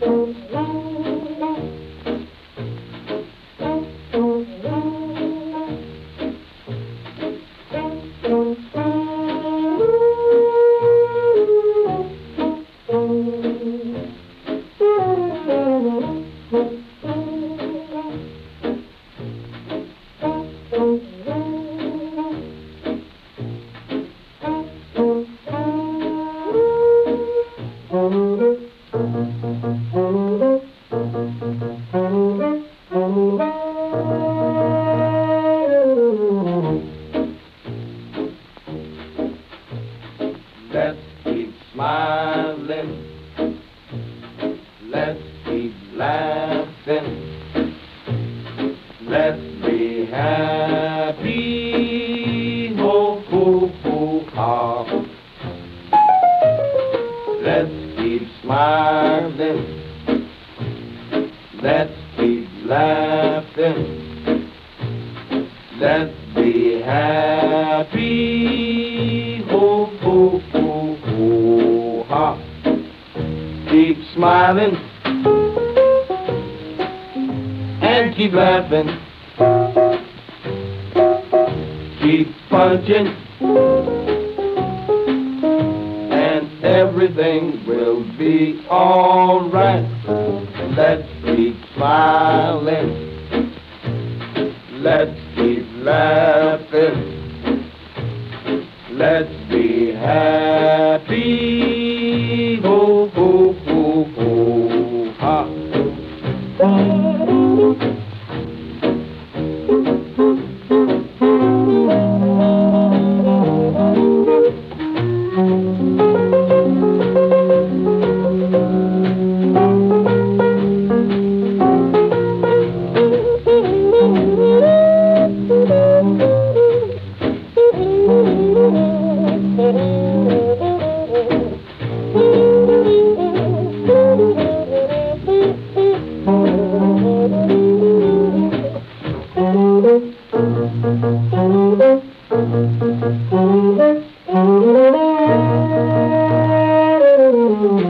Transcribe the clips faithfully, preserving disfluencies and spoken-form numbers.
Let's keep smiling. Let's keep laughing. Let's be happy. Ho, ho, ho, ha. Let's keep smiling. Let's keep laughing. Let's be happy. Ho, ho, ho, ho, ha. Keep smiling and keep laughing. Keep punching and everything will be all right. Let's keep smiling. Let's keep laughing. Let's be happy. Ho, ho, ho, ho, ha.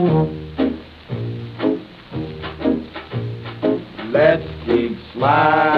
Let's keep smiling.